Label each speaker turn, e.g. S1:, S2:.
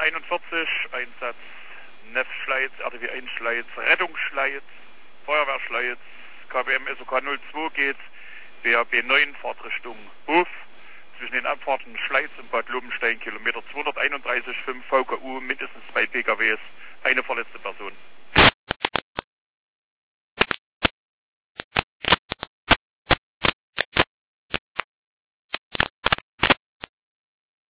S1: 41, Einsatz NEF Schleiz, RTW 1 Schleiz, Rettungsschleiz, Feuerwehrschleiz, KBM SOK 02 geht, BRB 9 Fahrtrichtung Hof, zwischen den Abfahrten Schleiz und Bad Lobenstein, Kilometer 231,5 VKU, mindestens 2 PKWs, eine verletzte Person.